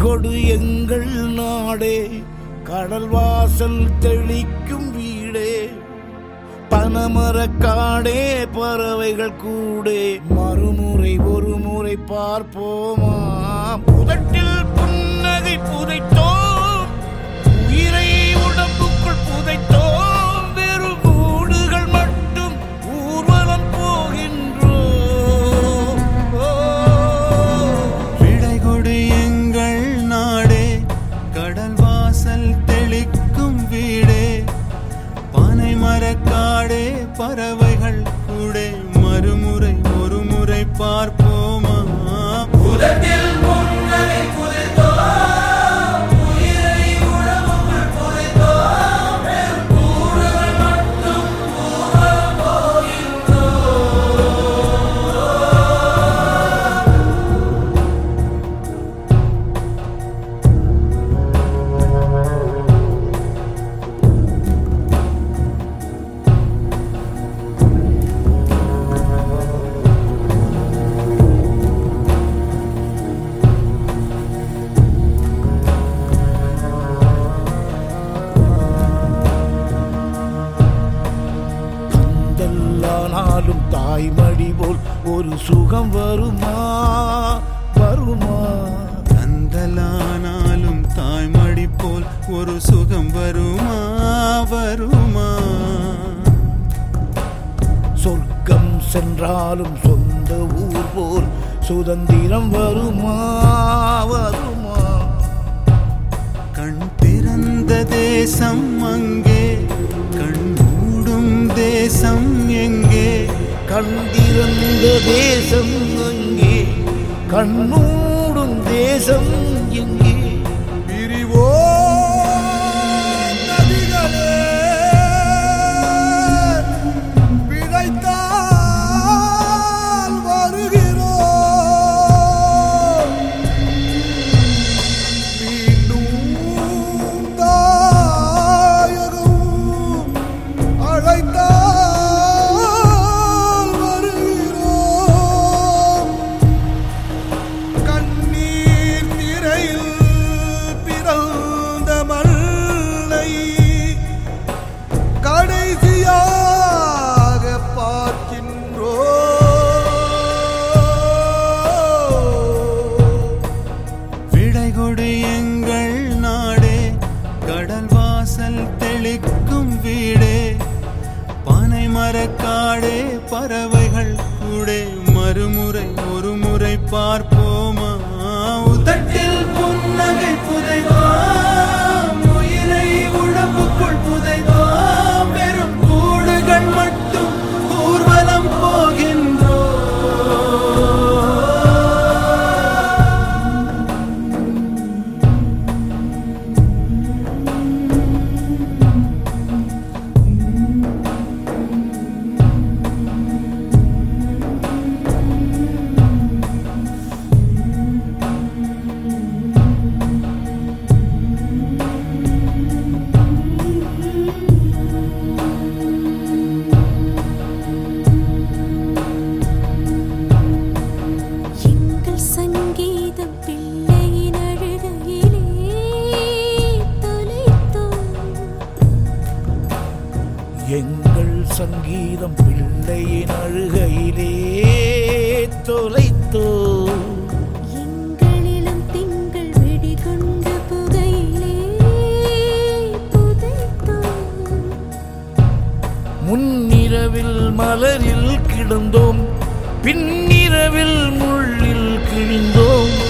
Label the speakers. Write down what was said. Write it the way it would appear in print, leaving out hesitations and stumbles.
Speaker 1: கொடு எங்கள் நாடே, கடல் வாசல் தெளிக்கும் வீடே, பனமரக்காடே பறவைகள் கூடே, மறுமுறை ஒரு முறை பார்ப்போமா. புதட்டில் புன்னகை புதைத்தோம், உயிரை உடம்புக்குள் புதைத்தோம், வெறும் கூடுகள் மட்டும் ஊர்வலம் போகின்றோம்.
Speaker 2: விடை கொடு எங்கள் நாடே, கடல் வாசல் தெளிக்கும் வீடே, பனை மரக்காடே பறவைகள் கூடே, மறுமுறை ஒரு முறை பார்ப்போமா.
Speaker 3: புதட்டில் புன்னகை புதைத்தோம், உயிரை உடம்புக்குள் புதைத்தோம், வெறும் கூடுகள் மட்டும் ஊர்வலம் போகின்றோம்.
Speaker 1: கந்தல்லானாலும் தாய்மடி போல் ஒரு சுகம் வருமா வருமா.
Speaker 2: கந்தலானாலும் தாய்மடி போல் ஒரு சுகம் வருமா வருமா.
Speaker 1: சொர்க்கம் சென்றாலும் சொந்த ஊர் போல் சுதந்திரம் வருமா வருமா.
Speaker 2: கண் திறந்த தேசம் அங்கே, கண் மூடும் தேசம் எங்கே.
Speaker 1: கண்டிருந்த தேசம் அங்கே, கண்ணூடும் தேசம் எங்கே. பிரிவோ நதிகளே, பிழைத்தால் வருகிறோம். மீண்டும் தாயகம் அழைத்தால் வருகிறோம். கண்ணீர் திரையில் பிறந்த மண்ணை கடைசியாக பார்க்கின்றோம்.
Speaker 2: விடை கொடு எங்கள் நாடே, கடல் வாசல் தெளிக்கும் வீடே, பனை மரக்காடே பறவைகள் கூடே, மறுமுறை ஒரு முறை பார்ப்போமா. உதட்டில் புன்னகை புதைத்தோம், உயிரை உடம்புக்குள் புதைத்தோம், வெறும் கூடுகள் மட்டும் ஊர்வலம் போகின்றோம்.
Speaker 4: எங்கள் சங்கீதம் பிள்ளையின் அழுகையிலே தொலைத்தோம்.
Speaker 1: எங்கள் சங்கீதம் பிள்ளையின் அழுகையிலே தொலைத்தோ.
Speaker 4: எங்களிலும் திங்கள் வெடிகொண்ட புகையிலே புதைத்தோம்.
Speaker 1: முன்னிரவில் மலரில் கிடந்தோம், பின்னிரவில் முள்ளில் கிழிந்தோம்.